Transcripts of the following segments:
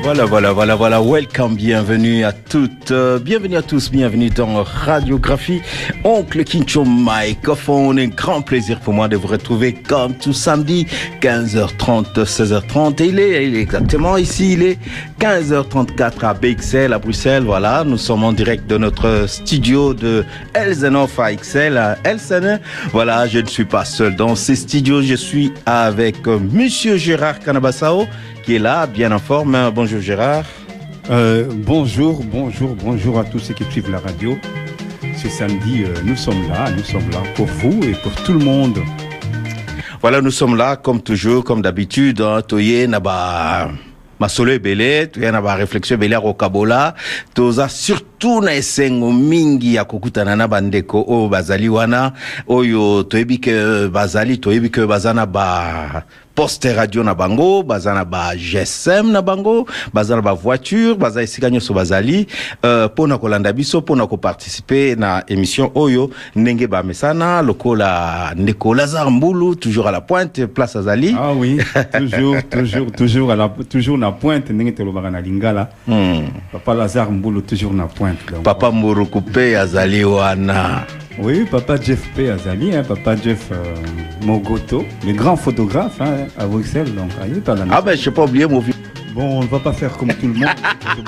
Voilà. Welcome, bienvenue à toutes, bienvenue à tous, bienvenue dans Radiographie. Oncle Kincho microphone, un grand plaisir pour moi de vous retrouver comme tout samedi, 15h30, 16h30. Et il est exactement ici, il est 15h34 à BXL, à Bruxelles. Voilà, nous sommes en direct de notre studio de Elsenhof à XL, à Elsene. Voilà, je ne suis pas seul dans ces studios, je suis avec Monsieur Gérard Canabassao, qui est là, bien en forme. Bonjour Gérard. Bonjour à tous ceux qui suivent la radio. Ce samedi, nous sommes là pour vous et pour tout le monde. Voilà, nous sommes là comme toujours, comme d'habitude. Toye naba masolo belé, toye naba réflexion belé rokabola. Toza surtout na esengo mingi ya kokutana na bandeko o bazali wana oyo toyebi ke bazana ba poste radio na bango, bazana ba GSM na bango, bazana ba voiture, baza esika nyoso bazali pona kolanda biso, pona ko participer na émission oyo ndenge ba mesana lokola ndeko Lazare Mbulu, toujours à la pointe, place Azali. Ah oui, toujours na pointe ndenge te lobaka na lingala. Papa Lazare Mbulu toujours na pointe. Donc, Papa Muruku P Azali wana. Oui, Papa Jeff P. Azali, Papa Jeff Mogoto, le grand photographe à Bruxelles. Donc, ah ben, je n'ai pas oublié mon vieux. Bon, on ne va pas faire comme tout le monde.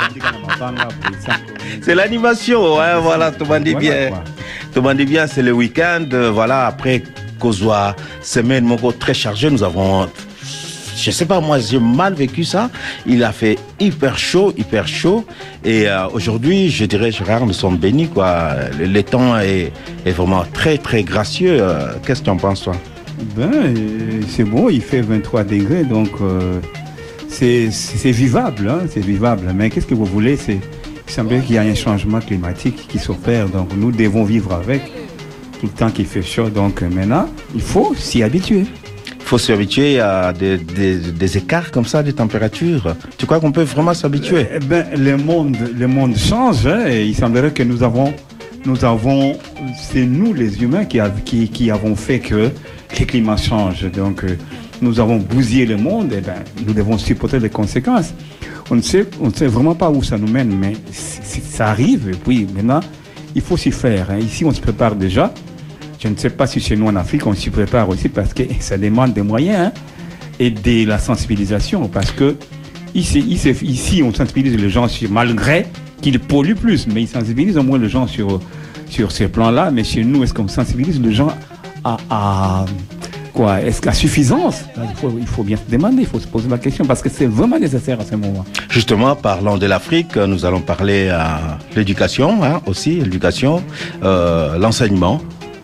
C'est l'animation, hein, voilà, tout le monde dit bien. Tout le monde dit bien, c'est le week-end. Voilà, après Kozwa, semaine très chargée, nous avons... Je sais pas, moi j'ai mal vécu ça. Il a fait hyper chaud. Et aujourd'hui, je dirais, Gérard, nous sommes bénis, quoi. Le temps est vraiment très, très gracieux. Qu'est-ce que tu en penses, toi? Ben, c'est bon, il fait 23 degrés, donc c'est vivable, hein, c'est vivable. Mais qu'est-ce que vous voulez? Il semble qu'il y a un changement climatique qui s'opère, donc nous devons vivre avec tout le temps qu'il fait chaud. Donc maintenant, il faut s'y habituer. Il faut s'habituer à des écarts comme ça de température. Tu crois qu'on peut vraiment s'habituer? Le monde change. Hein, et il semblerait que nous avons, c'est nous les humains qui avons fait que les climats changent. Donc nous avons bousillé le monde. Et nous devons supporter les conséquences. On ne sait vraiment pas où ça nous mène, mais ça arrive. Et puis maintenant, il faut s'y faire. Hein. Ici, on se prépare déjà. Je ne sais pas si chez nous en Afrique, on s'y prépare aussi parce que ça demande des moyens, hein, et de la sensibilisation. Parce que ici on sensibilise les gens malgré qu'ils polluent plus, mais ils sensibilisent au moins les gens sur ces plans-là. Mais chez nous, est-ce qu'on sensibilise les gens à quoi? Est-ce qu'à suffisance? Il faut bien se demander, il faut se poser la question parce que c'est vraiment nécessaire à ce moment. Justement, parlant de l'Afrique, nous allons parler à l'éducation, hein, aussi, l'éducation, l'enseignement.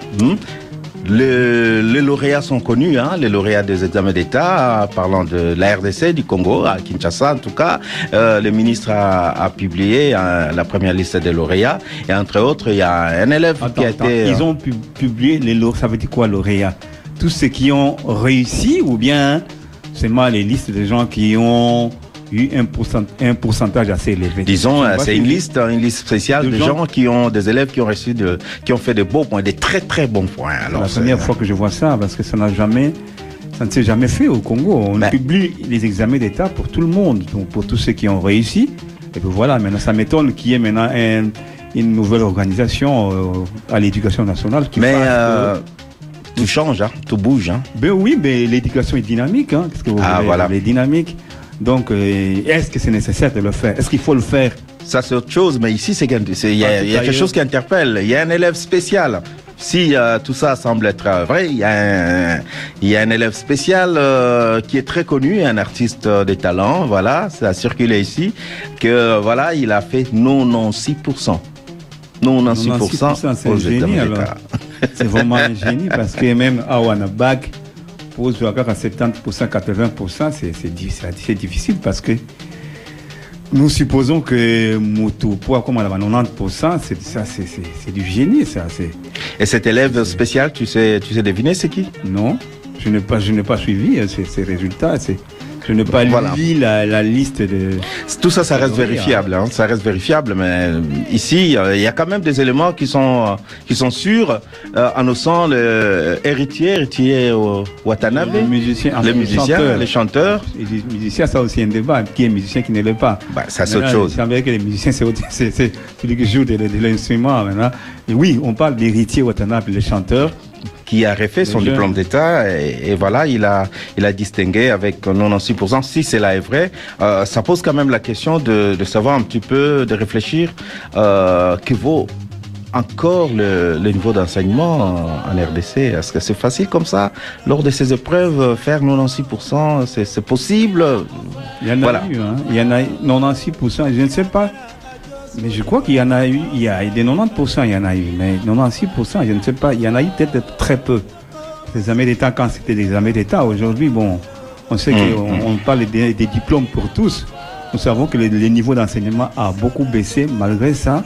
Les lauréats sont connus, hein, les lauréats des examens d'État, parlant de la RDC, du Congo, à Kinshasa en tout cas. Le ministre a publié la première liste des lauréats. Et entre autres, il y a un élève qui a été... Ils ont publié les lauréats, ça veut dire quoi lauréats? Tous ceux qui ont réussi ou bien seulement les listes des gens qui ont eu un pourcentage assez élevé? Disons, c'est une liste spéciale de gens qui ont des élèves qui ont fait de beaux points, des très très bons points. Alors, la première fois que je vois ça, parce que ça ne s'est jamais fait au Congo. On publie les examens d'État pour tout le monde, donc pour tous ceux qui ont réussi. Et puis voilà, maintenant ça m'étonne qu'il y ait maintenant une nouvelle organisation à l'éducation nationale qui tout change, hein, tout bouge. Hein. Ben oui, mais l'éducation est dynamique. Hein, qu'est-ce que vous voulez? Voilà. Elle est dynamique. Donc, est-ce que c'est nécessaire de le faire? Est-ce qu'il faut le faire? Ça, c'est autre chose, mais ici, il y a quelque chose qui interpelle. Il y a un élève spécial. Si tout ça semble être vrai, il y a un élève spécial qui est très connu, un artiste de talent, voilà, ça a circulé ici, que voilà, il a fait 96%. 96% c'est un génie, alors. C'est vraiment un génie parce que même à Wanabag, pose à 70%, 80%, c'est difficile parce que nous supposons que Moutou, comme on a 90%, c'est du génie, ça. Et cet élève spécial, tu sais deviner c'est qui? Non, je n'ai pas suivi ces résultats. Je n'ai pas lu la liste de... Tout ça, ça reste vérifiable. Hein. Ça reste vérifiable, mais ici, il y a quand même des éléments qui sont sûrs. Annonçant héritier Watanabe, les musiciens, les chanteurs. Les musiciens, ça aussi un débat. Qui est musicien, qui ne l'est pas. Bah, ça, c'est autre chose. Il semble que les musiciens, c'est celui qui joue de l'instrument. Maintenant. Et oui, on parle d'héritier Watanabe, les chanteurs. Qui a refait son diplôme d'État et voilà, il a distingué avec 96%. Si cela est vrai, ça pose quand même la question de savoir un petit peu, de réfléchir que vaut encore le niveau d'enseignement en RDC. Est-ce que c'est facile comme ça, lors de ces épreuves, faire 96%, c'est possible? Il y en a eu, hein. Il y en a 96%, je ne sais pas. Mais je crois qu'il y en a eu, il y a des 90%, il y en a eu, mais 96%, je ne sais pas, il y en a eu peut-être très peu. Les examens d'État, quand c'était des examens d'État, aujourd'hui, bon, on sait qu'on parle des diplômes pour tous. Nous savons que le niveau d'enseignement a beaucoup baissé malgré ça.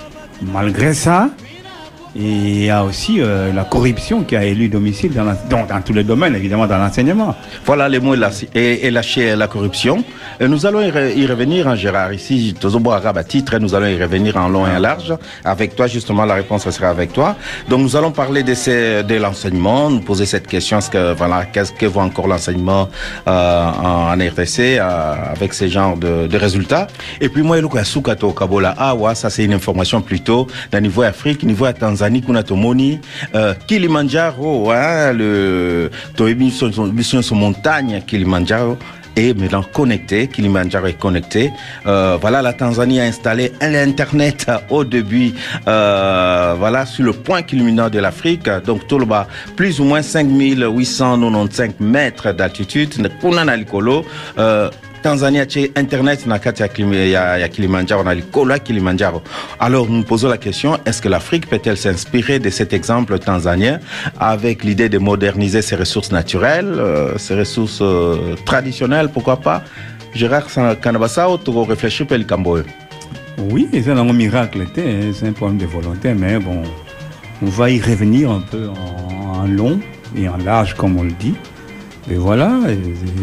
Et il y a aussi la corruption qui a élu domicile dans tous les domaines, évidemment, dans l'enseignement. Voilà les mots et lâcher la corruption. Et nous allons y revenir, hein, Gérard. Ici, titre, nous allons y revenir en long et en large. Avec toi, justement, la réponse sera avec toi. Donc, nous allons parler de l'enseignement, nous poser cette question, qu'est-ce que vaut encore l'enseignement en RDC avec ces genres de résultats. Et puis, moi, ça, c'est une information plutôt d'un niveau Afrique, niveau à Tanzanie. Kuna tomoni Kilimanjaro, hein, mission sur montagne Kilimanjaro est maintenant connecté. Kilimanjaro est connecté. Voilà, la Tanzanie a installé l'internet au début, voilà, sur le point culminant de l'Afrique. Donc tout le bas, plus ou moins 5895 mètres d'altitude. Tanzania, internet na kati ya Kilimanjaro, na likolo Kilimanjaro. Alors nous posons la question, est-ce que l'Afrique peut-elle s'inspirer de cet exemple tanzanien avec l'idée de moderniser ses ressources naturelles, ses ressources traditionnelles, pourquoi pas? Gérard Kanabasa, tu réfléchis pour le Cambodge? Oui, c'est un miracle, c'est un problème de volonté, mais bon, on va y revenir un peu en long et en large, comme on le dit. Et voilà, et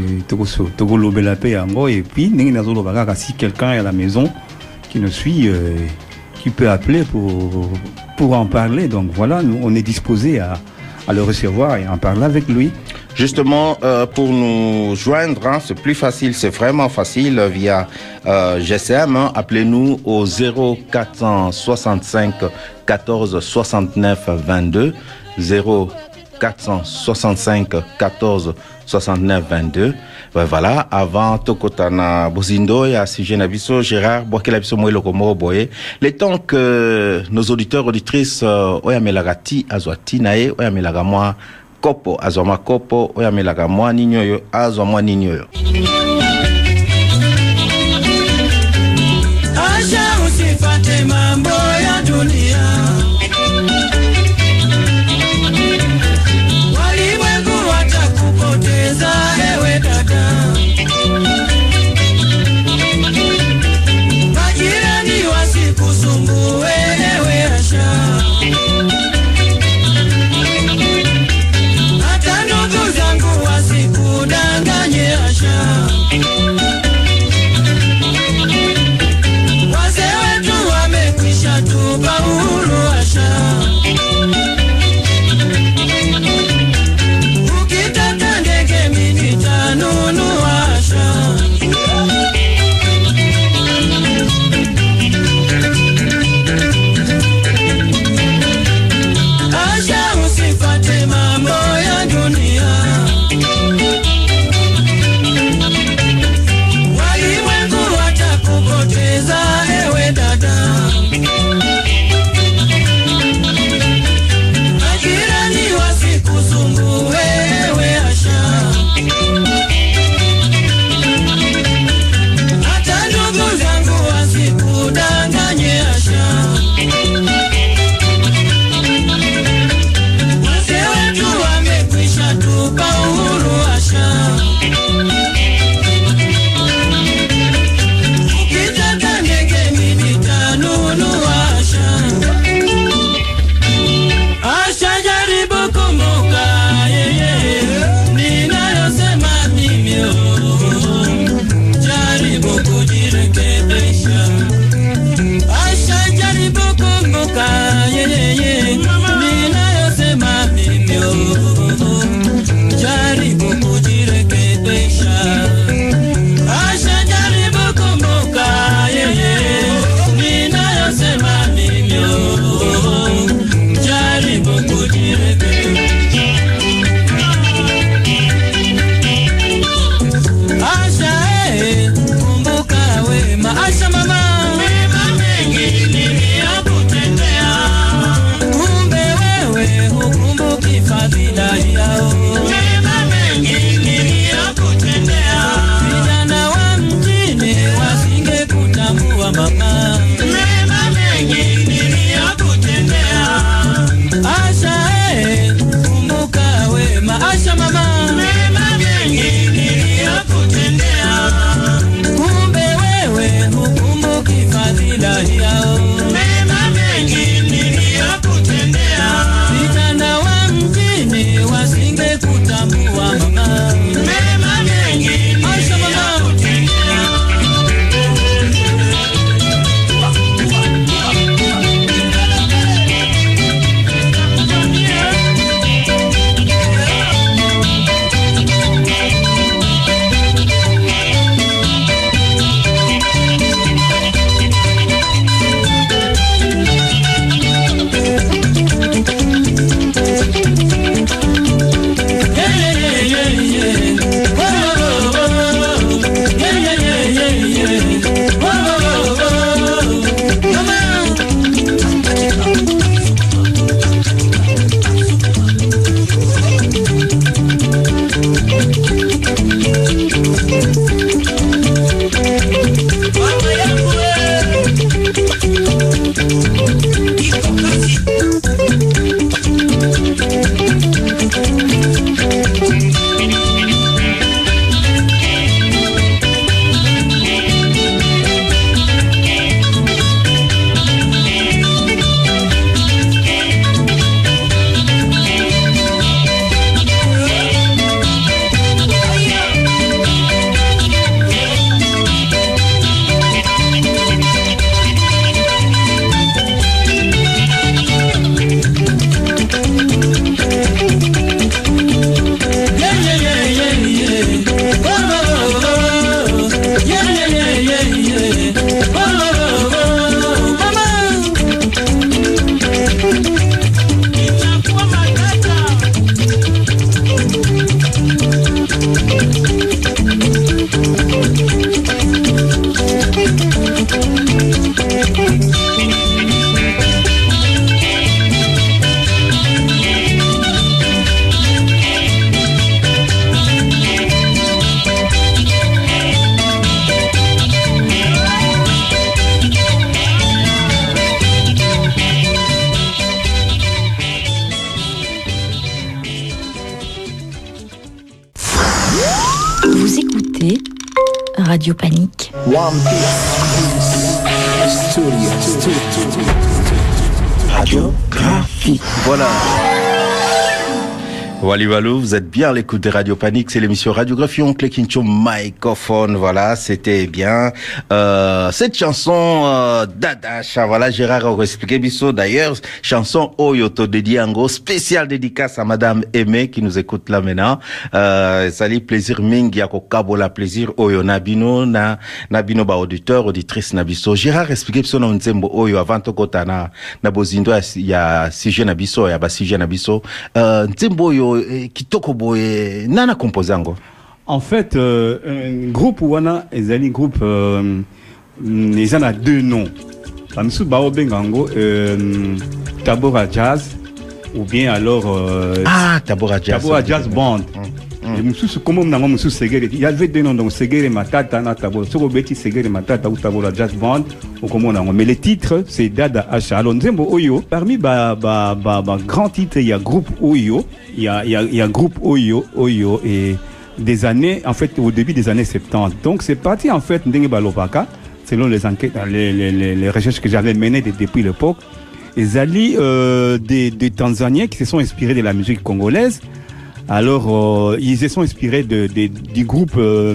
puis si quelqu'un est à la maison qui nous suit, qui peut appeler pour en parler. Donc voilà, nous, on est disposé à le recevoir et en parler avec lui. Justement, pour nous joindre, hein, c'est plus facile, c'est vraiment facile via GSM. Hein, appelez-nous au 0465 14 69 22 0465 14 69 22. Voilà, avant Tokotana Bozindo et à Sujet Nabiso, Gérard, Boakelabiso Moelo Komoro Boye. Le temps que nos auditeurs, auditrices, Oyamelagati, Azwati Nae, Oyamelagamwa Kopo, Azwama Kopo, Oyamelagamwa Ninyoyo, Azwama Ninyoyo. Acha usifate mambo ya dunia. Hata ndugu zangu wasikudanganye asha. écoutez Radio Panique. Radiographie. Voilà. Walou, vous êtes bien à l'écoute de Radio Panique, c'est l'émission Radiographie, on clique sur microphone, voilà, c'était bien. Cette chanson d'Adacha, voilà, Gérard a expliqué biso d'ailleurs, chanson Oyoto dédiée en gros, spéciale dédicace à Madame Aimée qui nous écoute là maintenant. Sali plaisir mingi yako kabola plaisir Oyo Nabino Nabino ba auditeur, auditrice Nabiso. Gérard expliqué biso na nzembo Oyo avant tokota na bozindo ya sujet Nabiso ya ba sujet Nabiso. Nzembo Oyo kitoko boye nana composé ango. En fait, un groupe wana ezali groupe ils en a deux noms. Bamisu bao bengango Tabora Jazz ou bien alors Tabora Jazz. Tabora Jazz Band. Il y avait deux noms, donc Segere Matata na Tabora. Soko beti Segere Matata ou Tabora Jazz Band ou comment on a. Mais les titres c'est Dada Asha. Alors Nzembo Oyo, parmi grand titre, il y a groupe Oyo, il y a groupe Oyo et des années, en fait au début des années 70. Donc c'est parti en fait Ndenge Balopaka, selon les enquêtes, les recherches que j'avais menées depuis l'époque. Les alliés des Tanzaniens qui se sont inspirés de la musique congolaise. Alors, ils se sont inspirés du groupe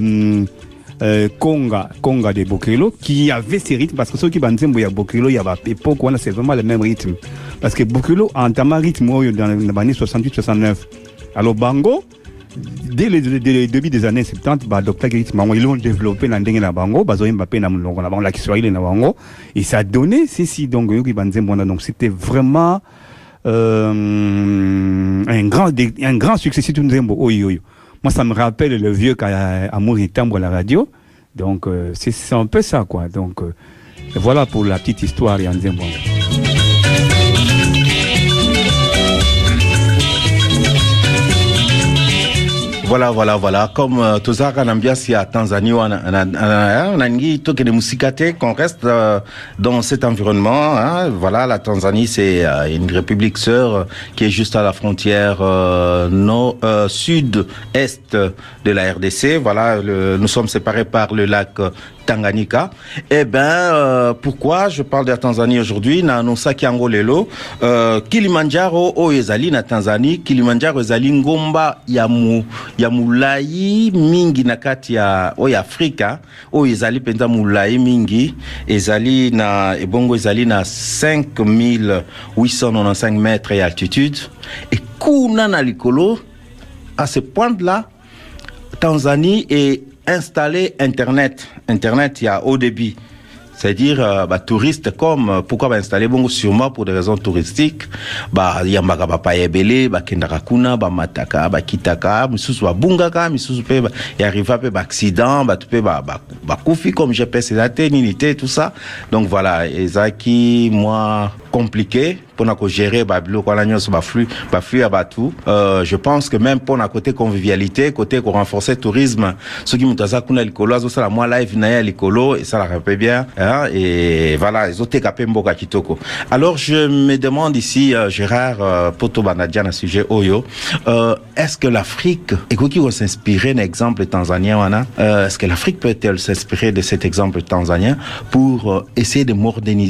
Conga de Bokelo, qui avait ces rythmes, parce que ceux qui bandaient Bokelo, il y avait époque où c'est vraiment le même rythme. Parce que Bokelo a entamé un rythme dans les années 68-69. Alors, Bango, dès le début des années 70, Dr. Rythme, ils l'ont développé dans le Bango, et ça a donné ceci, donc, c'était vraiment un grand succès. C'est moi ça me rappelle le vieux Amour et Timbre à la radio, donc c'est un peu ça quoi. Donc voilà pour la petite histoire et Nzembo. Voilà. Comme Tozaka l'ambiance à Tanzanie, on a de musikate qu'on reste dans cet environnement. Hein. Voilà, la Tanzanie, c'est une république sœur qui est juste à la frontière sud-est de la RDC. Voilà, nous sommes séparés par le lac Tanganyika. Eh ben, pourquoi je parle de la Tanzanie aujourd'hui? Na nosaki yango lelo, Kilimanjaro o ezali na Tanzanie, Kilimanjaro ezali ngomba ya mulai mingi na kati ya Afrika, o ezali penza mulai mingi, ezali na ebongo ezali na 5895 mètres d'altitude, et kuna na likolo, à ce point-là, Tanzanie est installer Internet, il y a haut débit. C'est-à-dire, touristes comme, pourquoi installer bon, sûrement pour des raisons touristiques, yambaka papayebele, kendarakuna, mataka, kitaka, misusu bungaka, misusu pe, yariva pe accident, tupe koufi comme GPS et unité, tout ça. Donc voilà, ezaki, moi, compliqué, pour na ko gérer, babilo, kwa la nyos, flux à tout. Je pense que même pour na côté convivialité, côté qu'on renforcer tourisme, ceux qui m'ont kuna likolo, azo ça la moi live na ya likolo, et ça la rappelle bien, hein, et voilà, ils ont été capés mboka kitoko. Alors, je me demande ici, Gérard, Poto Banadjan, à sujet Oyo, est-ce que l'Afrique, et qui va s'inspirer d'un exemple tanzanien, wana, est-ce que l'Afrique peut-elle s'inspirer de cet exemple tanzanien pour essayer de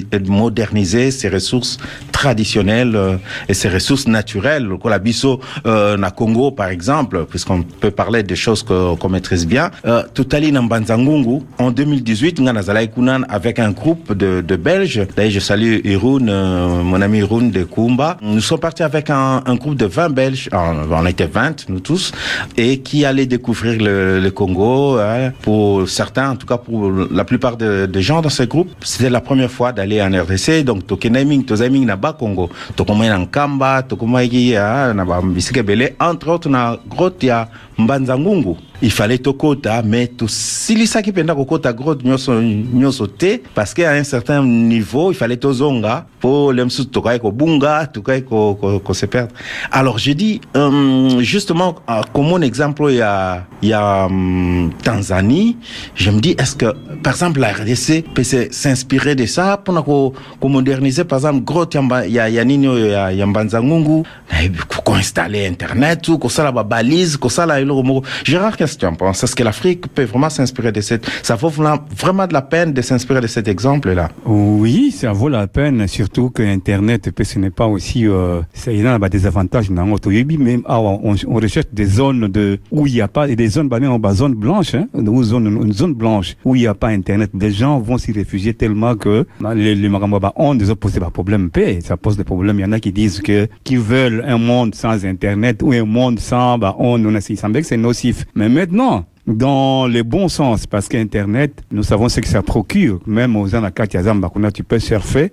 moderniser ses ressources traditionnelles et ses ressources naturelles, la biso na Congo par exemple, puisqu'on peut parler des choses qu'on maîtrise bien. Tutali Nambanzangungu en 2018, Nganazalai Kunan avec un groupe de Belges. D'ailleurs, je salue Iroun, mon ami Iroun de Kumba. Nous sommes partis avec un groupe de 20 Belges, on était 20 nous tous, et qui allaient découvrir le Congo. Hein, pour certains, en tout cas pour la plupart des gens dans ce groupe, c'était la première fois d'aller en RDC. Donc tokenaming, tozaming na ba Congo, tokomai na Nkamba, tokomai na ba bisike belé, entre autres na grotte ya Mbanzangungu. Il fallait tokota, mais tout silisa qui penda kokota grotte nyoso te, parce qu'à un certain niveau, il fallait tozonga pour l'emsou tokai ko bunga, tokai ko se perdre. Alors j'ai dit justement comme mon exemple il y a Tanzanie, je me dis est-ce que par exemple la RDC peut s'inspirer de ça pour ko moderniser par exemple grotte ya nini ya Mbanzangungu, ko installer internet ou ko sala ba balise, ko sala Gérard, qu'est-ce que tu en penses? Est-ce que l'Afrique peut vraiment s'inspirer de ça vaut vraiment de la peine de s'inspirer de cet exemple-là? Oui, ça vaut la peine, surtout que Internet, ce n'est pas aussi, il y a des avantages dans notre pays, même, on recherche des zones où il n'y a pas, et des zones, zones blanches, une zone blanche, où il n'y a pas Internet. Des gens vont s'y réfugier tellement que, les Magamba, on déjà pose des problèmes, ça pose des problèmes. Il y en a qui disent qu'ils veulent un monde sans Internet, ou un monde sans, il semble que c'est nocif. Mais maintenant, dans le bon sens, parce qu'Internet, nous savons ce que ça procure. Même aux Anakatiazamba, tu peux surfer,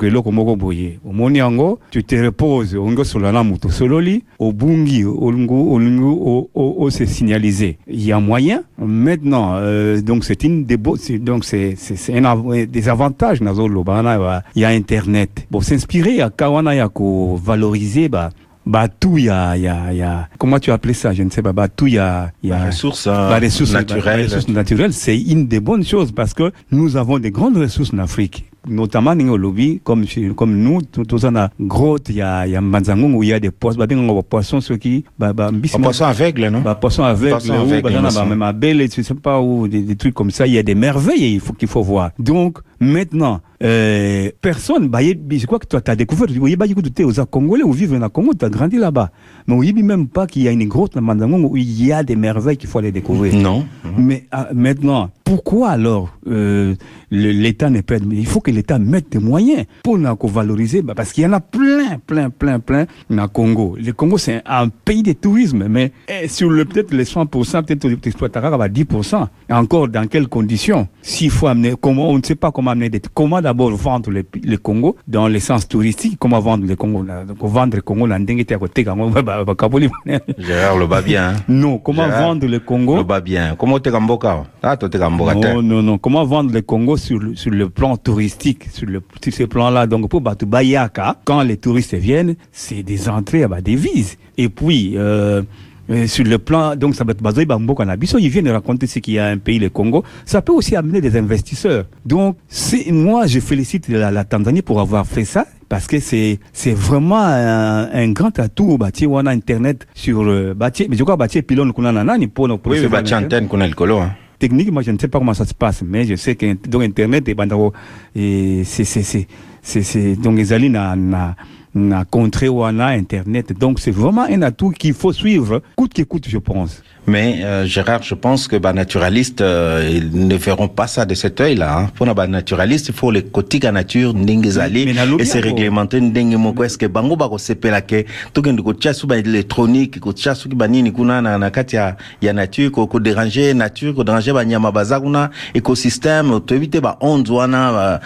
tu te reposes, sur la lamuto, sololi, au bungi, au c'est signalisé. Il y a moyen. Maintenant, donc c'est des avantages, il y a Internet. Bon, s'inspirer à Kawana Yako, valoriser, tout il y a comment tu as appelé ça, je ne sais pas, tout il y a ressources naturelles. Les ressources naturelles, c'est une des bonnes choses parce que nous avons des grandes ressources en Afrique, notamment dans le lobby, comme nous, tous on a grotte, il y a Manzangung où il y a des poissons, ceux qui, poissons aveugles, non? Poissons aveugles, même à Belle, tu sais pas où, des trucs comme ça, il y a des merveilles, qu'il faut voir. Donc, maintenant, personne, je crois que toi, t'as découvert, tu es aux Congolais, ou vivent au Congo, t'as grandi là-bas. Mais on dit même pas qu'il y a une grotte dans Manzangung où il y a des merveilles qu'il faut aller découvrir. Non. Mais, maintenant, pourquoi alors, l'État n'est pas, il faut que l'État mette des moyens pour nous valoriser, parce qu'il y en a plein dans le Congo. Le Congo, c'est un pays de tourisme, mais sur peut-être les 100%, peut-être tu exploiteras à 10%. Et encore, dans quelles conditions? S'il faut amener, comment, on ne sait pas comment amener comment d'abord vendre le Congo dans le sens touristique, comment vendre le Congo, vendre le Congo, Gérard, le bas bien. Non, comment vendre le Congo? Le bas bien. Comment t'es Gamboka? Non. Comment vendre le Congo sur le plan touristique, sur ce plan-là? Donc, pour Batubayaka, quand les touristes viennent, c'est des entrées à des vises. Et puis, sur le plan, donc ça va être basé Bamboka Nabiso, ils viennent raconter ce qu'il y a un pays, le Congo. Ça peut aussi amener des investisseurs. Donc, moi, je félicite la Tanzanie pour avoir fait ça. Parce que c'est vraiment un grand atout bâti on a internet sur bâti mais je crois bâti pylône qu'on a nani pour bâti antenne qu'on a le colo hein. Technique, moi je ne sais pas comment ça se passe, mais je sais que donc internet et c'est donc les alliés na contré ou on a internet, donc c'est vraiment un atout qu'il faut suivre coûte que coûte, je pense. Mais Gérard, je pense que naturalistes ils ne verront pas ça de cet œil-là. Hein. Pour les naturalistes, il faut les côtés à nature n'ingezali et c'est réglementé n'ingemo est-ce que bango ba ko sepela ke to kende ko tia suba électronique ko tia suki banini kuna na kati ya nature ko déranger nature ko déranger ba nyama baza kuna écosystème to éviter ba onde wana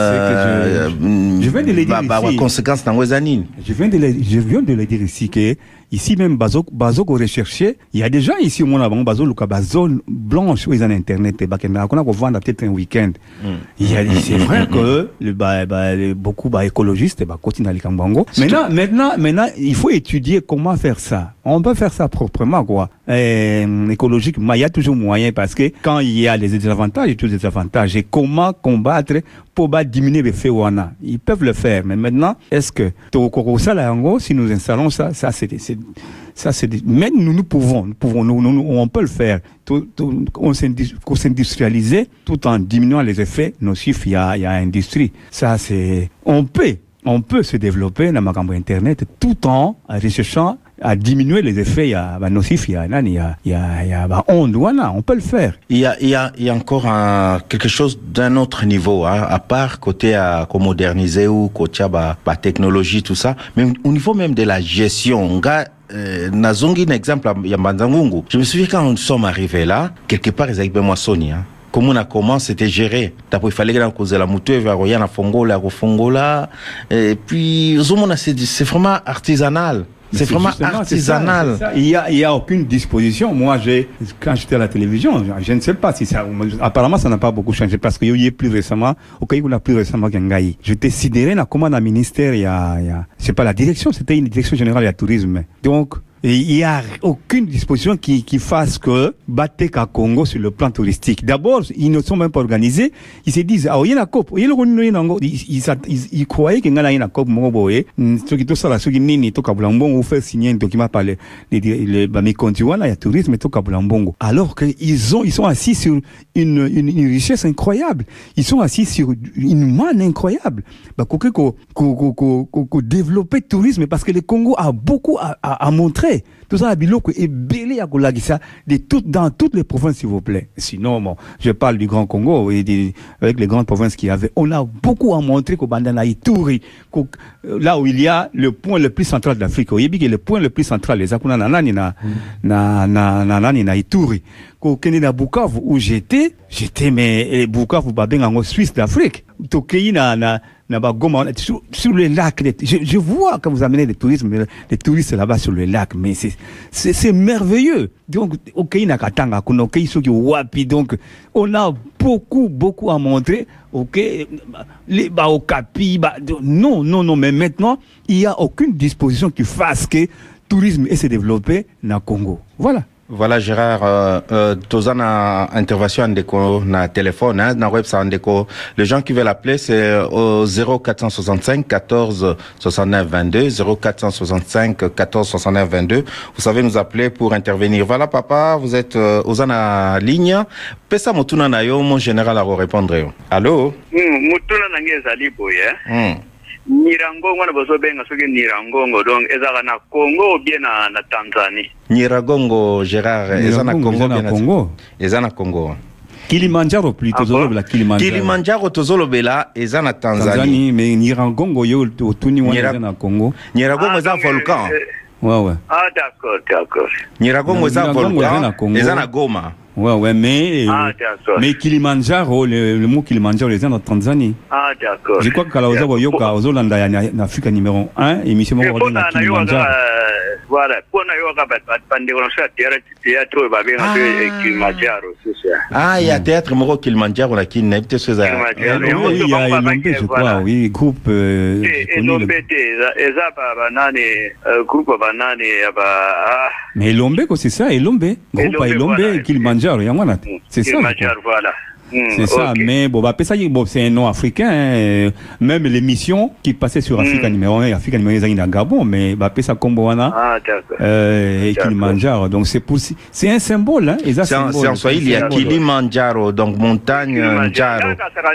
je viens de le dire ici. Conséquences dans les années. Je viens de le dire ici que ici même Bazo recherché, il y a des gens ici au monde avant Bazo Luka zone blanche où ils ont internet et bakena qu'on a vendre peut-être un week-end. C'est vrai que beaucoup écologistes continuent à aller Kambango. Maintenant il faut étudier comment faire ça. On peut faire ça proprement quoi. Écologiquement, il y a toujours moyen parce que quand il y a des désavantages, il y a toujours des avantages. Et comment combattre pour diminuer les faits wana. Ils peuvent le faire, mais maintenant, est-ce que si nous installons ça c'est mais nous pouvons, on peut le faire. On s'industrialiser tout en diminuant les effets nocifs. Il y a industrie. Ça on peut se développer dans ma campagne internet tout en recherchant à diminuer les effets nocifs. On peut le faire. Il y a encore quelque chose d'un autre niveau, hein, à part côté à moderniser ou côté technologie tout ça, mais au niveau même de la gestion. Nazongi un exemple ya Manzangungu. Je me souviens quand nous sommes arrivés là, quelque part ils avaient moi Sonia. Comment c'était géré. D'abord, il fallait que la moto vers Royana Fongola, et puis, c'est vraiment artisanal. C'est vraiment artisanal. C'est ça. Il y a aucune disposition. Moi, quand j'étais à la télévision, je ne sais pas si ça, apparemment, ça n'a pas beaucoup changé parce qu'il y a plus récemment, qu'Engaï. Je t'ai sidéré, comment dans le ministère, je sais pas, la direction, c'était une direction générale du tourisme. Donc, il n'y a aucune disposition qui fasse que Bateka Congo sur le plan touristique. D'abord, ils ne sont même pas organisés. Ils se disent, ah, il y a une COP. Ils croyaient qu'il y a une COP. Ceux qui sont là, ceux qui n'y sont pas bon, ou faire signer un document par les Contiwana, il y a tourisme, alors qu'ils sont assis sur une richesse incroyable. Ils sont assis sur une manne incroyable. Développer le tourisme parce que le Congo a beaucoup à montrer. Tout ça, est belé à Golagissa dans toutes les provinces, s'il vous plaît. Sinon, bon, je parle du Grand Congo et avec les grandes provinces qu'il y avait. On a beaucoup à montrer qu'au Bandana Ituri, là où il y a le point le plus central d'Afrique. Au Yébi, le point le plus central, les Akuna Nanani na Ituri. Qu'au Kenya Bukavu, où j'étais, mais Bukavu, en Suisse d'Afrique. Tokei sur le lac, je vois quand vous amenez les touristes là-bas sur le lac, mais c'est merveilleux. Donc, donc, on a beaucoup à montrer. Non, mais maintenant, il n'y a aucune disposition qui fasse que le tourisme ait se développer dans le Congo. Voilà Gérard, Tozana intervention Ndeko na téléphone, hein, na website Ndeko. Les gens qui veulent appeler, c'est au 0465 14 69 22, 0465 14 69 22. Vous savez nous appeler pour intervenir. Voilà papa, vous êtes Ozana ligne. Pesa mutuna na yo, mon général a répondre. Allô? Mutuna na ngezali boye. Nirangongo na bozobenga soki Nirangongo donc ezaka na Congo ou bien na Tanzanie. Nirangongo Gérard ezana Congo bien Congo. Ezana Congo. Kilimanjaro plutôt tozolobela Kilimanjaro. Kilimanjaro tozolobela ezana Tanzanie. Mais Nirangongo yo otuni wana na Congo. Nirangongo eza volcan. Ouais. Ah d'accord. Nirangongo eza volcan ezana Goma. Ouais, mais Kilimanjaro, le mot Kilimanjaro, les gens en Tanzanie. Ah, d'accord. Je crois que Kalaoza Boyoka, aux Hollandais, en Afrique numéro 1, émission Kilimanjaro. Voilà, pour Kilimanjaro, c'est ça. Ah, il y a théâtre Moro Kilimanjaro, là, qui n'est pas ce ça. Il y a Elombé, je crois, oui, groupe. Elombé, groupe Banane, mais Elombé, c'est ça, Elombé. Groupe Elombé, Kilimanjaro. C'est ça. Voilà. C'est ça, mais bon, c'est un nom africain. Même l'émission qui passait sur Africa numéro 1, Africa numéro 1, il y a Gabon, mais ça comme et Kilimanjaro. Donc c'est un symbole, hein. C'est en Swahili, il y a Kilimanjaro, donc montagne Njaro.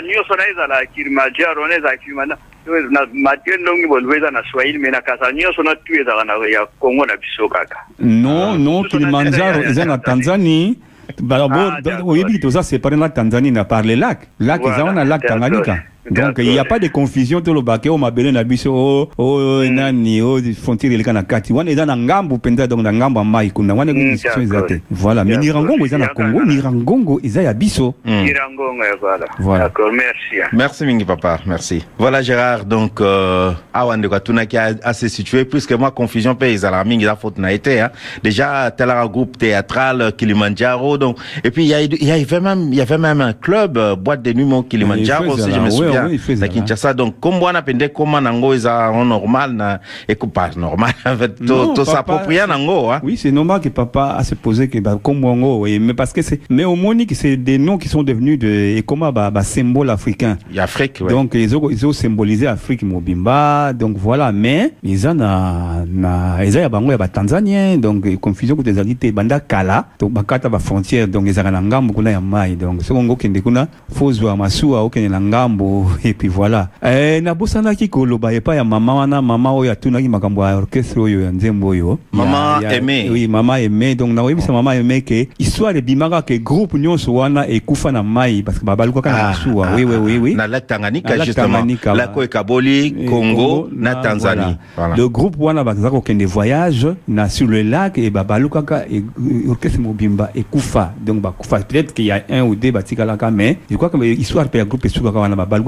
Non, Kilimanjaro, ils sont en Tanzanie. Ça c'est par la Tanzanie par les lacs. Lac, ils ont un lac Tanganyika. Donc il n'y a pas de confusion tout le baquet au mabele na biso nani frontière le kanakati wana eza na ngambo penda donc na ngambo mai kuna wana discussion ezate. Voilà, mais Nirangongo eza na Congo, Nirangongo eza ya biso. Nirangongo voilà. D'accord, merci. Merci mingi papa, merci. Voilà Gérard, donc awande kwa tunaki assez situé puisque moi confusion pe ezala mingi za faute na été hein. Déjà tel un groupe théâtral Kilimanjaro donc et puis il y avait même un club boîte de nuit Kilimanjaro si je me souviens. La Kinshasa donc comme on a pendé comment nango eza normal na écoute pas normal en fait tout s'approprie nango hein. Oui, c'est normal que papa a se posé que comme nango mais parce que c'est mais au Monique c'est des noms qui sont devenus de comment symbole africain. Il Afrique ouais. Donc ils ont symbolisé Afrique Mobimba donc voilà mais ils en ils ya bango ya Tanzanien donc confusion que des alités banda kala donc bakata ba frontière donc ils na ngambo kuna ya mai donc ce ngo kende kuna fozwa masua okene na ngambo et puis voilà na bosana ki koloba epa ya mama oyo atunaki makambo ya orchestre oyo ya nzembo oyo mama aimé oui mama aimé donc na oyebisa mama aimé que histoire de bimaka que groupe nyonso wana ekufa na mai parce que babaluka na masua oui na la Tanganyika justement la ko ekaboli Congo na Tanzanie voilà. Le groupe wana bazaka okende voyage na sur le lac et babaluka orchestre mobimba ekufa donc bakufa peut-être qu'il y a un ou deux batika là mais je crois que histoire pe groupe esuka wana babaluka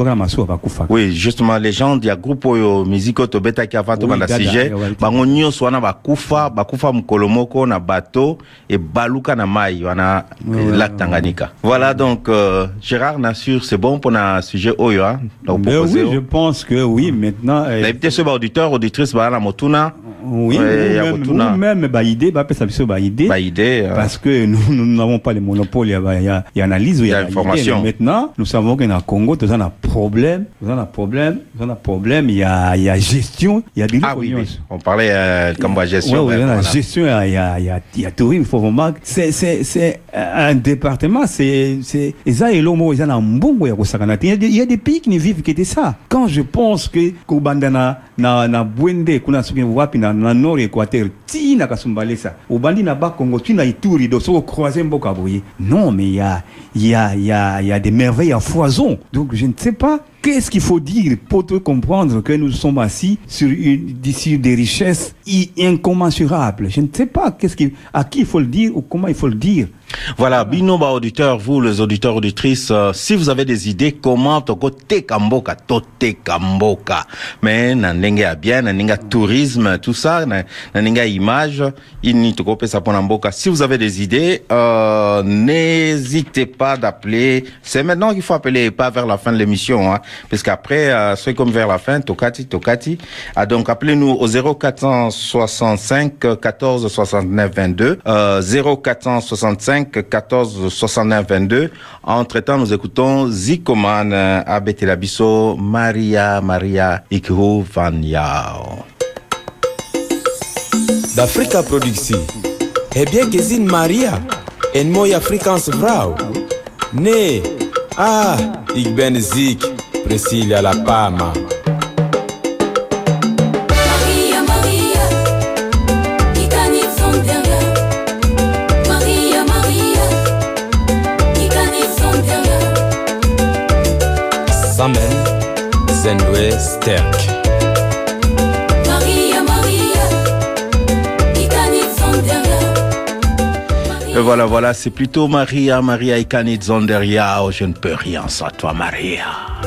baka maso bakufa. Oui, justement les gens il y a groupe oyo musique to beta ki avant to banda sujet bango nyonso wana bakufa mkolomoko na bateau et baluka na mai wana lac Tanganyika. Voilà donc Gérard Nassur, c'est bon pour un sujet oyo hein. Donc oui, je pense que oui maintenant l'invité sur auditeur auditrice ba na motuna. Oui, même idée parce que nous n'avons pas le monopole, il y a analyse, il y a information. Maintenant, nous savons que dans le Congo, il y a un problème, il y a gestion, il y a des on parlait comme gestion. Oui, la gestion, il y a tourisme, il faut vraiment c'est un département, il y a des pays qui ne vivent que de ça. Quand je pense que Kobandana na Bwende kuna soki wapi na nord Équateur tina kasumbalesa obandi na ba Congo tina Ituri do so croiser mboka boye. Non mais il y a des merveilles à foison. Donc je ne sais pas qu'est-ce qu'il faut dire pour te comprendre que nous sommes assis sur des richesses incommensurables. Je ne sais pas à qui il faut le dire ou comment il faut le dire. Voilà, Binoba auditeurs, vous les auditeurs auditrices, si vous avez des idées, comment tote kamboka, mais nanenga ya bien, nanenga tourisme, tout ça, nanenga image, ini toko pesa pona mboka. Si vous avez des idées, n'hésitez pas d'appeler. C'est maintenant qu'il faut appeler, pas vers la fin de l'émission, hein, parce qu'après, c'est comme vers la fin, tokati. Donc appelez-nous au 0465 14 69 22, 0465 14 69 22. Entre-temps, nous écoutons Zikoman Abetelabiso Maria Ikiru Van Yao. D'Africa Productie. Eh bien, Gezine Maria, en mooi Afrikaans vrouw. Nee, ik ben ziek, Priscilla La Pama. Samen Zendwe Sterk. Et voilà, c'est plutôt Maria Ikanit Zonderia. Oh, je ne peux rien sans toi, Maria.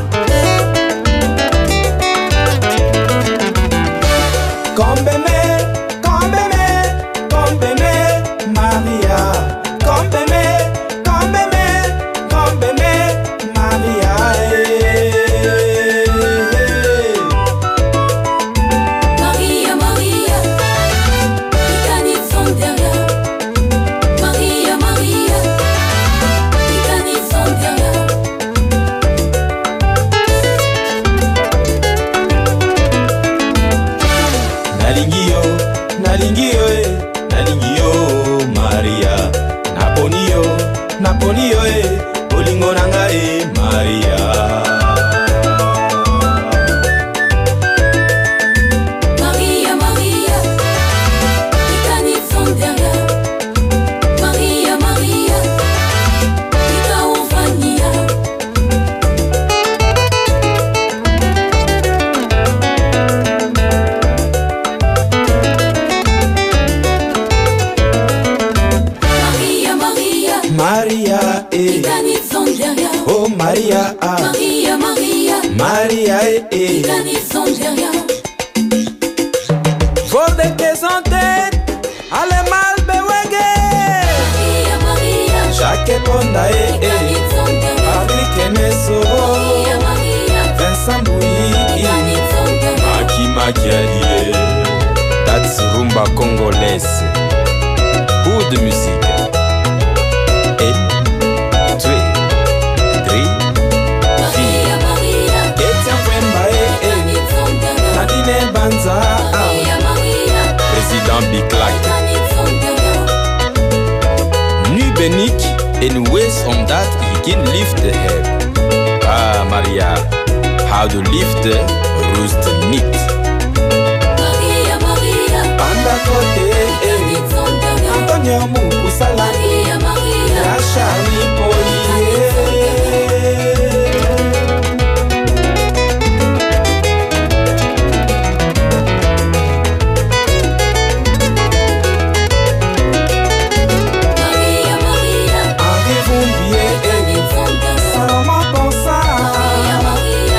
That's rumba congolaise. Pour de musique. Et 2, 3, 4. Etienne Wemba Nadine Banza. Président Biklak. Nu benik and ways on that you can lift the head. Maria, how to lift the roast meat. Antonio Mukusala Rachani Poye. Henri Vumbier Salomon Bonsa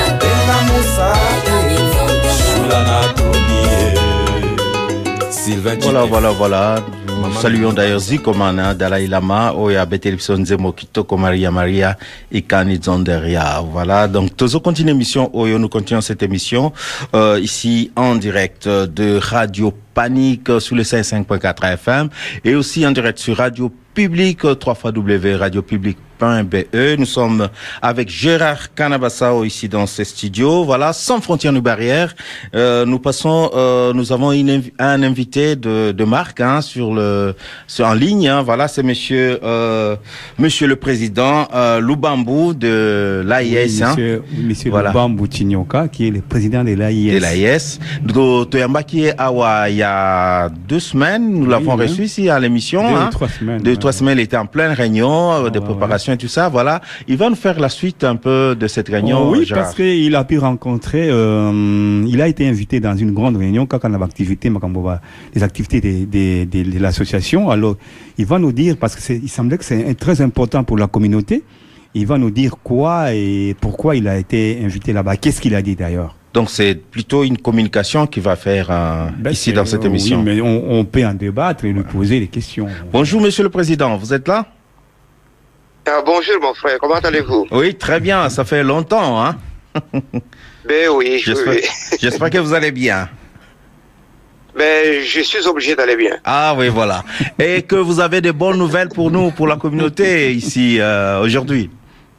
Voilà. Nous saluons d'ailleurs Zikomana, Dalai Lama, Oya Betelipson Zemo Kitoko Maria Ikani Zonderia. Voilà, donc toujours continue l'émission. Oyo, nous continuons cette émission ici en direct de Radio Panique sur le 5.4 FM et aussi en direct sur Radio Public, 3xW Radio Public. Nous sommes avec Gérard Canabassao ici dans ce studio. Voilà, sans frontières ni barrières. Nous avons un invité de marque en ligne. Voilà, c'est Monsieur le Président Lubambo de l'AIS. Oui, Monsieur voilà. Lubambo Tinyoka, qui est le président de l'AIS. De l'AIS. Toyamba qui est il y a 2 semaines. Nous l'avons reçu ici à l'émission. 3 semaines. 3 semaines, il était en pleine réunion de préparation. Et tout ça, voilà. Il va nous faire la suite un peu de cette réunion. Oui, Gérard. parce qu'il a pu rencontrer, il a été invité dans une grande réunion quand on avait les activités de l'association. Alors, il va nous dire, parce que il semblait que c'est très important pour la communauté, il va nous dire quoi et pourquoi il a été invité là-bas. Qu'est-ce qu'il a dit d'ailleurs? Donc c'est plutôt une communication qu'il va faire ici dans cette émission. Oui, mais on peut en débattre et lui poser des questions. Bonjour Monsieur le Président, vous êtes là? Bonjour mon frère, comment allez-vous? Oui, très bien, ça fait longtemps, hein? Ben oui, j'espère que vous allez bien. Ben, je suis obligé d'aller bien. Ah oui, voilà. Et que vous avez de bonnes nouvelles pour nous, pour la communauté ici aujourd'hui.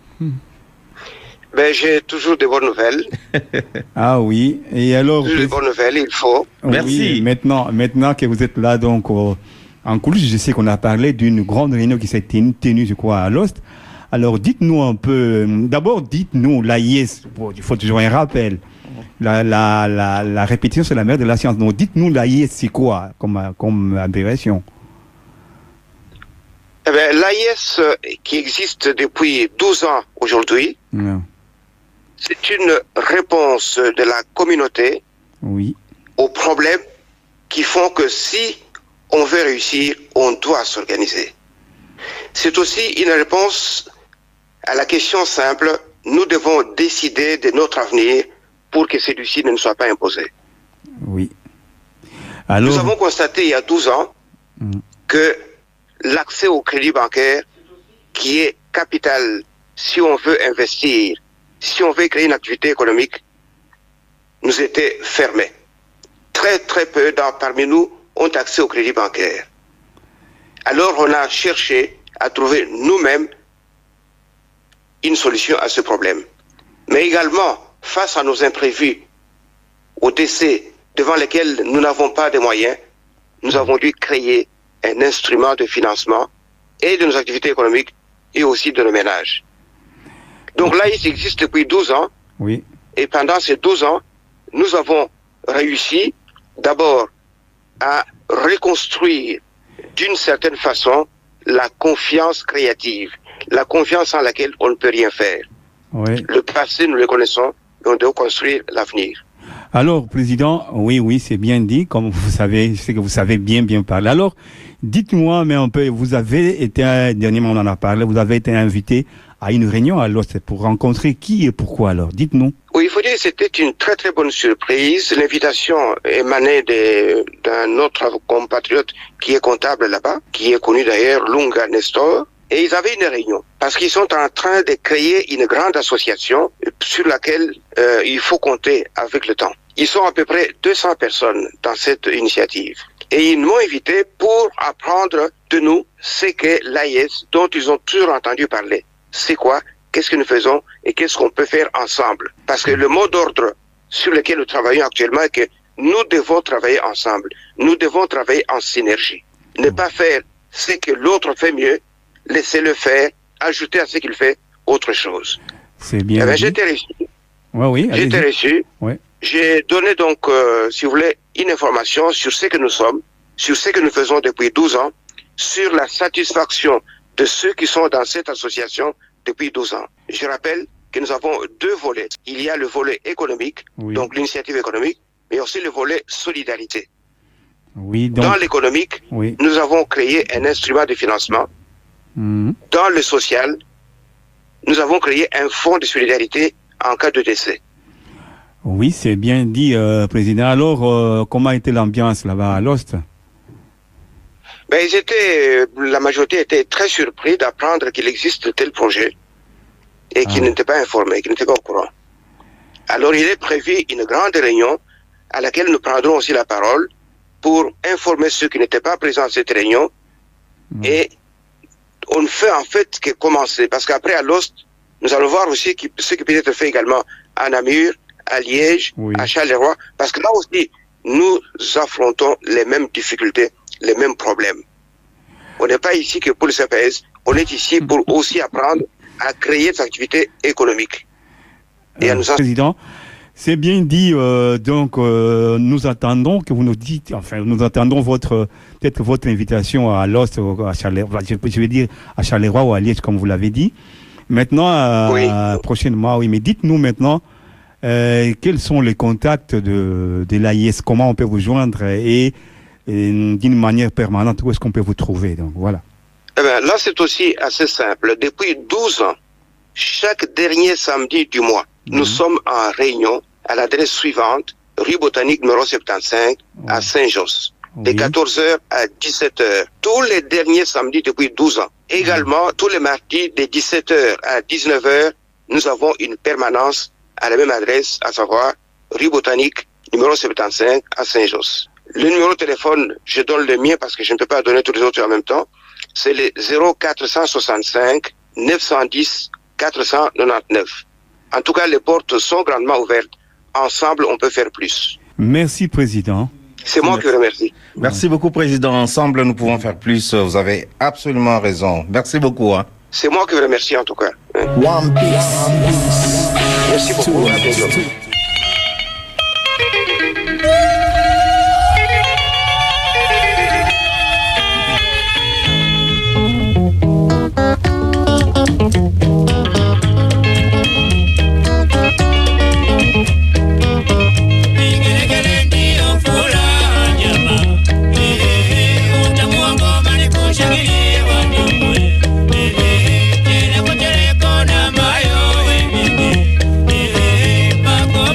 Ben, j'ai toujours de bonnes nouvelles. Ah oui, et alors... Toujours de bonnes nouvelles, il faut. Merci. Oui, maintenant que vous êtes là, donc... En coulisses, je sais qu'on a parlé d'une grande réunion qui s'est tenue, je crois, à Lost. Alors, dites-nous un peu, d'abord, dites-nous, l'AIS, il faut toujours un rappel. La répétition, c'est la mère de la science. Donc, dites-nous, l'AIS, c'est quoi comme abréviation? Eh bien, l'AIS, qui existe depuis 12 ans aujourd'hui, c'est une réponse de la communauté aux problèmes qui font que si on veut réussir, on doit s'organiser. C'est aussi une réponse à la question simple, nous devons décider de notre avenir pour que celui-ci ne nous soit pas imposé. Oui. Alors... Nous avons constaté il y a 12 ans que l'accès au crédit bancaire, qui est capital si on veut investir, si on veut créer une activité économique, nous était fermé. Très très peu parmi nous ont accès au crédit bancaire. Alors on a cherché à trouver nous-mêmes une solution à ce problème. Mais également, face à nos imprévus, aux décès devant lesquels nous n'avons pas de moyens, nous avons dû créer un instrument de financement et de nos activités économiques et aussi de nos ménages. Donc l'AIS existe depuis 12 ans. Oui. Et pendant ces 12 ans, nous avons réussi d'abord à reconstruire d'une certaine façon la confiance créative, la confiance en laquelle on ne peut rien faire. Oui. Le passé, nous le connaissons, mais on doit construire l'avenir. Alors, Président, oui, c'est bien dit, comme vous savez, je sais que vous savez bien parler. Alors, dites-moi, mais un peu, vous avez été, dernièrement on en a parlé, vous avez été invité à une réunion à Lost pour rencontrer qui et pourquoi alors? Dites-nous. Oui, il faut dire que c'était une très très bonne surprise. L'invitation émanait d'un autre compatriote qui est comptable là-bas, qui est connu d'ailleurs, Lunga Nestor. Et ils avaient une réunion parce qu'ils sont en train de créer une grande association sur laquelle il faut compter avec le temps. Ils sont à peu près 200 personnes dans cette initiative. Et ils m'ont invité pour apprendre de nous ce qu'est l'AIS dont ils ont toujours entendu parler. C'est quoi? Qu'est-ce que nous faisons? Et qu'est-ce qu'on peut faire ensemble? Parce que le mot d'ordre sur lequel nous travaillons actuellement est que nous devons travailler ensemble. Nous devons travailler en synergie. Ne pas faire ce que l'autre fait mieux, laissez-le faire, ajouter à ce qu'il fait autre chose. C'est bien. Eh bien, j'ai été reçu. Oui, j'ai été reçu. Oui. J'ai donné donc, si vous voulez, une information sur ce que nous sommes, sur ce que nous faisons depuis 12 ans, sur la satisfaction de ceux qui sont dans cette association depuis 12 ans. Je rappelle que nous avons 2 volets. Il y a le volet économique, donc l'initiative économique, mais aussi le volet solidarité. Oui, donc... Dans l'économique, nous avons créé un instrument de financement. Dans le social, nous avons créé un fonds de solidarité en cas de décès. Oui, c'est bien dit, Président. Alors, comment était l'ambiance là-bas à Lost? Ben, la majorité était très surpris d'apprendre qu'il existe de tels projets et qu'ils n'étaient pas informés, qu'ils n'étaient pas au courant. Alors il est prévu une grande réunion à laquelle nous prendrons aussi la parole pour informer ceux qui n'étaient pas présents à cette réunion. Et on ne fait en fait que commencer, parce qu'après à l'Ost, nous allons voir aussi ce qui peut être fait également à Namur, à Liège, à Charleroi, parce que là aussi, nous affrontons les mêmes difficultés, les mêmes problèmes. On n'est pas ici que pour le CPS, on est ici pour aussi apprendre à créer des activités économiques. Et à nous Président, c'est bien dit, donc nous attendons que vous nous dites, enfin nous attendons peut-être votre invitation à l'Ost, à Charleroi, je vais dire à Charleroi ou à Liège comme vous l'avez dit. Maintenant, prochainement, mais dites-nous maintenant quels sont les contacts de l'AIS, comment on peut vous joindre et d'une manière permanente, où est-ce qu'on peut vous trouver, donc voilà. Eh bien, là c'est aussi assez simple. Depuis 12 ans, chaque dernier samedi du mois, nous sommes en réunion à l'adresse suivante, rue Botanique numéro 75 à Saint-Josse, de 14h à 17h, tous les derniers samedis depuis 12 ans. Également, tous les mardis de 17h à 19h, nous avons une permanence à la même adresse, à savoir rue Botanique numéro 75 à Saint-Josse. Le numéro de téléphone, je donne le mien parce que je ne peux pas donner tous les autres en même temps, c'est le 0465 910 499. En tout cas, les portes sont grandement ouvertes. Ensemble, on peut faire plus. Merci, Président. C'est moi qui remercie. Merci beaucoup, Président. Ensemble, nous pouvons faire plus. Vous avez absolument raison. Merci beaucoup. C'est moi qui vous remercie, en tout cas. One Piece. Merci beaucoup. À bientôt. Pago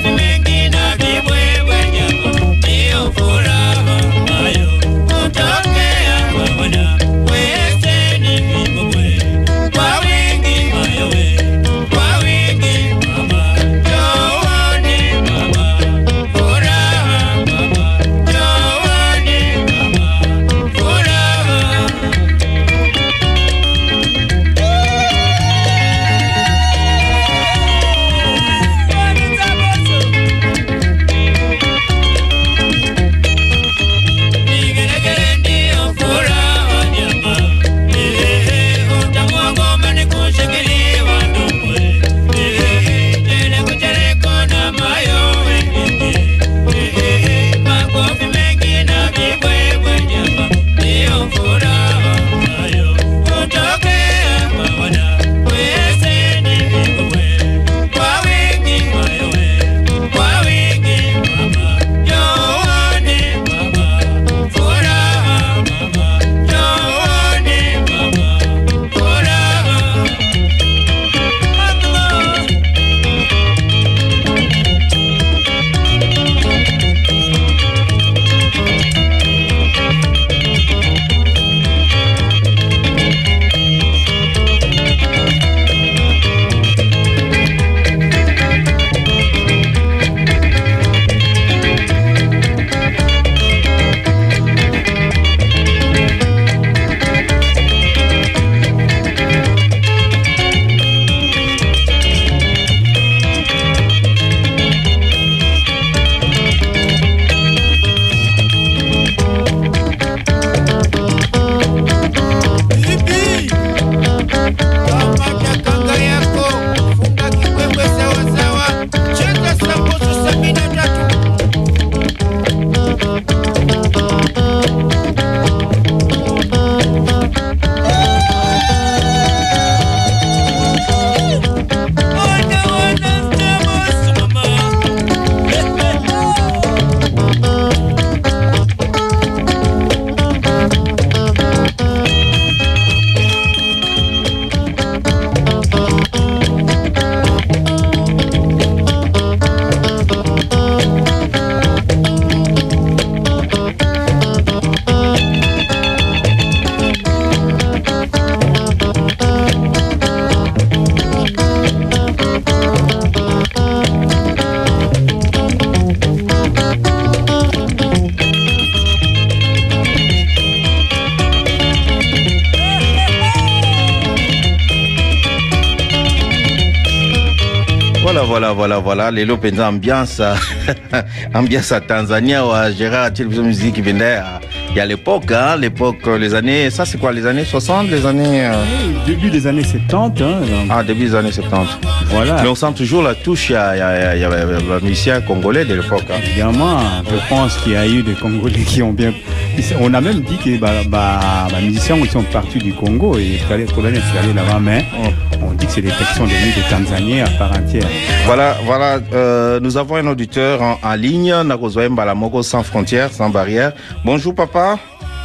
voilà. Lelo penza ambiance ambiance à Tanzanie ou à Gérard télévision musique qui venait il y a l'époque, hein, les années, ça c'est quoi, les années 60, les années début des années 70, hein, donc. Début des années 70. Voilà. Mais on sent toujours la touche, il y a les musiciens congolais de l'époque. Hein. Évidemment, je pense qu'il y a eu des Congolais qui ont bien. On a même dit que les musiciens qui sont partis du Congo et les Congolais sont allés là-bas, mais on dit que c'est des sections devenues des Tanzaniens à part entière. Voilà, nous avons un auditeur en ligne, Nakozoe Mbalamoko, sans frontières, sans barrières. Bonjour papa.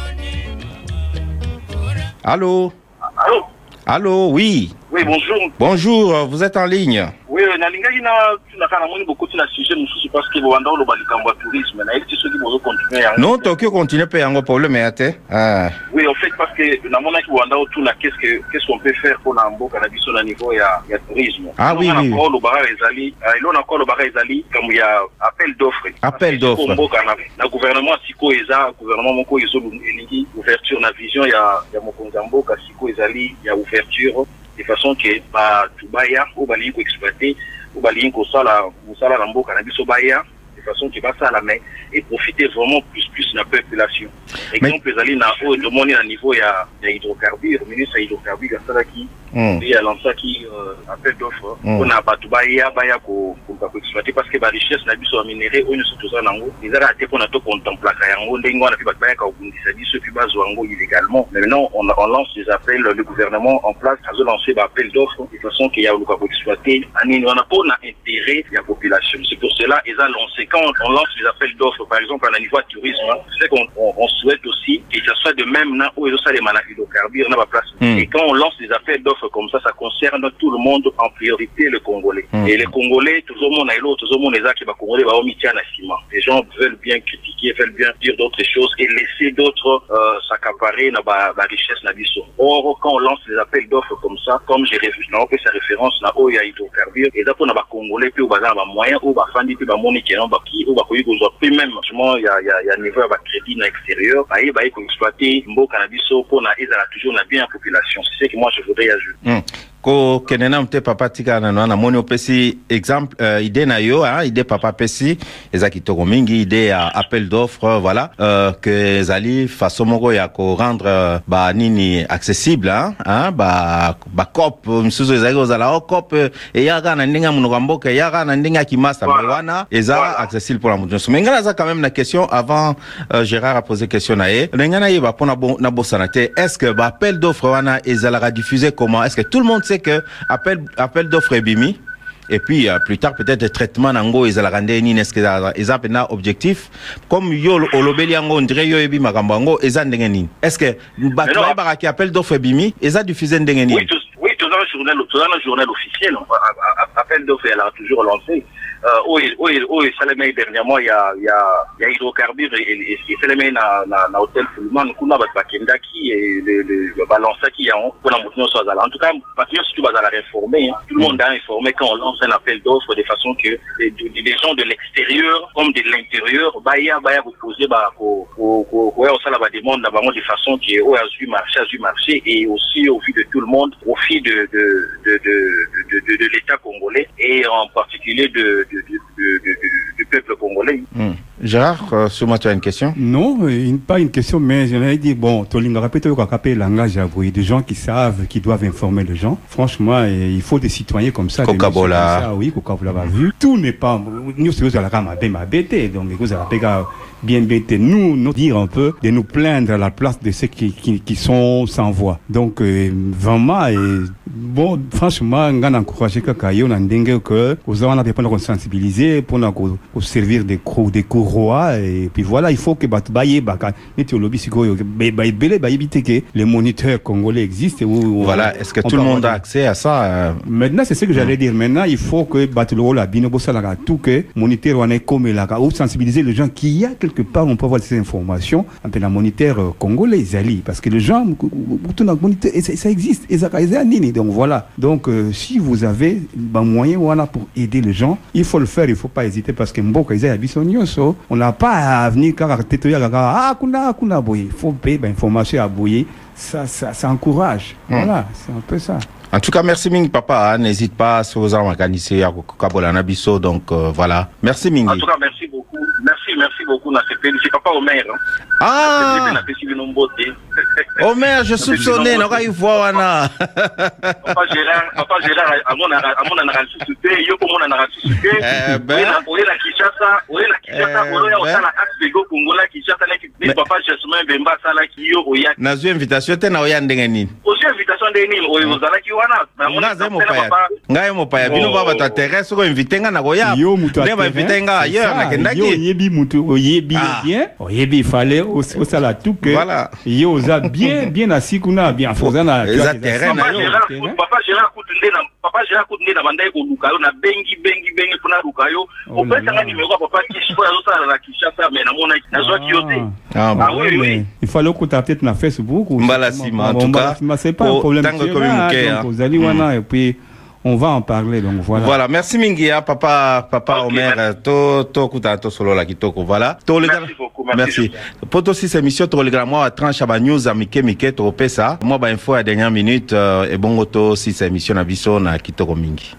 Allô? Allô, oui. Oui, bonjour. Bonjour, vous êtes en ligne. Oui, nalingai na beaucoup de sujet mususu parce que wanda lo balikambo tourisme na eti soki bozo continuer. Non, Tokyo continue pe yango problème ate. Oui, en fait parce que na mona ki wanda tout na qu'est-ce qu'on peut faire pour na mboka na biso na niveau ya tourisme. Ah oui oui. Encore le barra ezali, ilo na encore le barra ezali comme il y a appel d'offres. Appel d'offres. Mboka na gouvernement siko eza gouvernement moko ezo elingi ouverture na vision ya mokonza mboka siko ezali ya ouverture de façon que tubaya ou bali ko exploiter ou bali ko sala musala na mboka na biso baya de façon que ça la main et profiter vraiment plus de la population. Exemple ezali na o demoni na niveau ya hydrocarbures, ministre hydrocarbures ça qui il a lancé qui appel d'offres on a batubaya baya ko exploiter parce que ba richesse na biso minéraux on se toza nango ezala te pour na to contempler yango ndengo na pi batubaya ka obundisa biso pi bazo yango illégalement. Mais maintenant on lance des appels, le gouvernement en place a lancé ba appel d'offres de façon qu'il y a le ko exploiter ani on a pas intérêt la population. C'est pour cela ils ont lancé quand on lance les appels d'offres par exemple à niveau tourisme, c'est qu'on souhaite aussi que ça soit de même na où ils ont ça les hydrocarbures na ba place. Et quand on lance des appels d'offres comme ça concerne tout le monde, en priorité le Congolais. Et les Congolais, tout le monde a l'autre, tout le monde les a qui va Congolais va omitir na ciment. Les gens veulent bien critiquer, veulent bien dire d'autres choses et laisser d'autres s'accaparer na ba richesse na biso. Or quand on lance des appels d'offres comme ça, comme j'ai réfléchi, on fait sa référence na où il y a hydrocarbures et d'abord na ba Congolais puis au bazar ba moyen ou ba fandi puis ba monique non ba qui ou ba koyi ko puis même franchement il y a niveau ba crédit na extérieur, ba ko exploiter mboka na biso pour na ezala toujours na bien la population. C'est ce que moi je voudrais ajouter. Ko kenena mte papa tika na moni opesi exemple idée na yo idée papa pesi ezaki toko mingi idée ya appel d'offres voilà que zali façon moko ya ko rendre ba nini accessible ba cop msuzo ezaki ozala cop e yaka na ndinga munoko mboka yaka na ndinga kimasa wana eza accessible pour la mutu. Mais ngana za quand même la question avant Gérard a posé question na ye ngana ye ba pona na bosana te est-ce que ba appel d'offres wana ezala diffuser comment est-ce que tout le monde sait que appel d'offres est bimi et puis plus tard peut-être le traitement nango ezala rendre ni est-ce que eza pena objectif comme yo olobeli yango on dirait yo ebi makambo yango eza ndenge nini est-ce que bato ba ki appel d'offres bimi eza diffuser ndenge nini? Oui, tout dans le journal officiel appel d'offres elle a toujours lancé Salemé dernièrement il y a hydrocarbures et Salemé na hôtel Fulman kuna bakendaki et le balança qui a pour la montée sur Azala. En tout cas, parce que si tu vas à la réformer, tout le monde a informé quand on lance un appel d'offres de façon que des gens de l'extérieur comme de l'intérieur baya vous poser ça la demande d'abord de façon qui est au marché et aussi au vu de tout le monde, au fil de l'État congolais et en particulier du peuple congolais. Gérard, sur moi tu as une question? Non, pas une question, mais j'en ai dit, bon, Tolinga répète quoi capé langage à des gens qui savent, qui doivent informer les gens. Franchement, il faut des citoyens comme ça. Coca-Cola. Oui, Coca-Cola va vu. Tout n'est pas, nous, c'est à la rame à bêter, donc, vous avez bien bêté. Nous dire un peu, de nous plaindre à la place de ceux qui sont sans voix. Donc, vraiment, bon, franchement, on a encouragé Kakayo, on a dit que, vous avez besoin de sensibiliser pour nous servir des cours rois, et puis voilà, il faut que les moniteurs congolais existent. Voilà, est-ce que tout le monde a accès à ça? Maintenant, c'est ce que j'allais dire. Maintenant, il faut que tout que moniteur on est comme là, ou sensibiliser les gens qu'il y a quelque part, on peut avoir ces informations en tant moniteur congolais, parce que les gens, ça existe, donc voilà. Donc, si vous avez un moyen pour aider les gens, il faut le faire, il ne faut pas hésiter, parce que on n'a pas à venir car il faut payer information à bouiller. ça encourage. Voilà, c'est un peu ça. En tout cas, merci Mingi papa, hein. N'hésite pas à se organiser à Kabola Nabiso, donc voilà. Merci Mingi. En tout cas, merci beaucoup. Merci beaucoup. C'est papa Omer. Hein. Ah Omer, je soupçonnais, non, il voit Wana. Papa Gérard, à mon analyse, yo pour mon analyse, oui, la Kinshasa, la axe de Go Congola, Kinshasa, papa Jasmin Bemba, Sala, Kiyo, Oya. Nazu invitation, t'es na Oya Ndengeni. Aussi invitation Ndengeni, Oyozala Kiwana. Ngai mopaya bino baba t'intéresse ko inviter nga na Oya. Yo mutu ne ba inviter nga ailleurs na kendaki. Yo yebi mutu oyebi bien. Oyebi fallait au sala tout que. Voilà. Yo oza bien assis kuna bien faisant na. Papa Gérard Koundé na bandai ko lukayo na bengi pona lukayo. Au fait ça numéro papa Kishpo azo sala la Kinshasa mais na mona na zo kiote. Ah oui. Il fallait qu'on t'a peut-être na Facebook ou. Mbala sima en tout cas. C'est pas un problème. Vous allez wana et puis on va en parler, donc voilà. Voilà, merci Mingia, papa okay, Omer, to kuta to solo la kitoko, voilà. Merci beaucoup, merci. Pour aussi ces émissions, to le moi tranche à news à Mike, to pesa. Moi, ba info à dernière minute, et bon auto si ces émissions na biso na kitoko Mingi.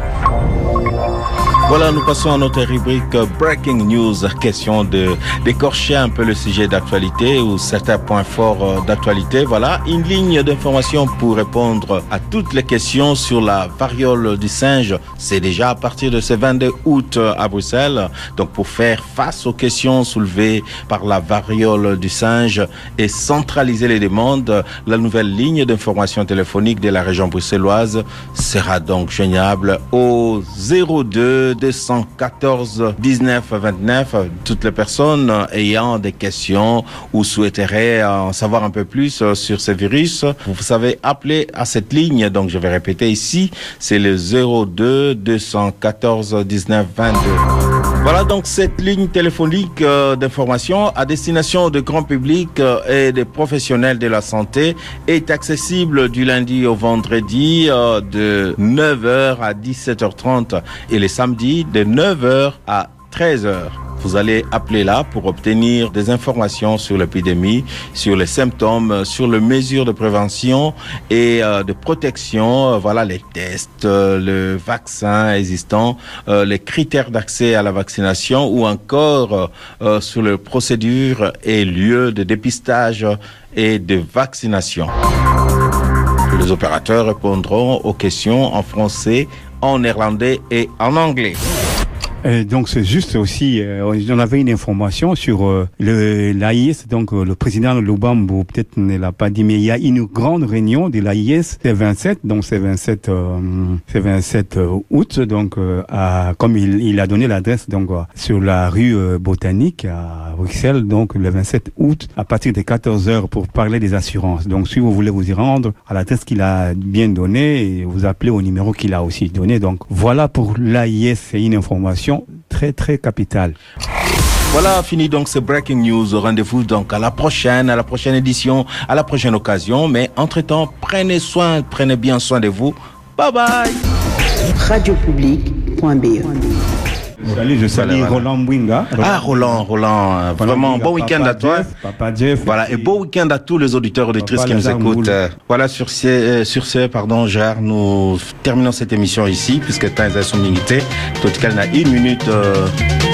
Voilà, nous passons à notre rubrique Breaking News, question d'écorcher un peu le sujet d'actualité ou certains points forts d'actualité. Voilà, une ligne d'information pour répondre à toutes les questions sur la variole du singe. C'est déjà à partir de ce 22 août à Bruxelles. Donc, pour faire face aux questions soulevées par la variole du singe et centraliser les demandes, la nouvelle ligne d'information téléphonique de la région bruxelloise sera donc joignable au 02 214 19 29. Toutes les personnes ayant des questions ou souhaiteraient en savoir un peu plus sur ce virus, vous savez appeler à cette ligne. Donc je vais répéter ici, c'est le 02 214 19 22. Voilà donc cette ligne téléphonique d'information à destination de grand public et des professionnels de la santé est accessible du lundi au vendredi de 9h à 17h30 et les samedis de 9h à 13h. Vous allez appeler là pour obtenir des informations sur l'épidémie, sur les symptômes, sur les mesures de prévention et de protection, voilà les tests, le vaccin existant, les critères d'accès à la vaccination ou encore sur les procédures et lieux de dépistage et de vaccination. Les opérateurs répondront aux questions en français, en néerlandais et en anglais. Donc c'est juste aussi, on avait une information sur l'AIS, donc le président Lubambo peut-être ne l'a pas dit, mais il y a une grande réunion de l'AIS, c'est 27, donc c'est 27 août, donc comme il a donné l'adresse donc sur la rue Botanique à Bruxelles, donc le 27 août à partir de 14h pour parler des assurances. Donc si vous voulez vous y rendre à l'adresse qu'il a bien donnée, et vous appelez au numéro qu'il a aussi donné. Donc voilà pour l'AIS, c'est une information très très capitale. Voilà, fini donc ce Breaking News. Rendez-vous donc à la prochaine édition, à la prochaine occasion. Mais entre-temps, prenez bien soin de vous. Bye bye. Radiopublic.be. Salut, je salue Roland Mbwinga. Roland, vraiment bon week-end à toi. Papa Jeff. Voilà, et bon week-end à tous les auditeurs et auditrices qui nous écoutent. Voilà, sur ce, Gérard, nous terminons cette émission ici, puisque temps est son dignité. Tout cas, il y a 1 minute.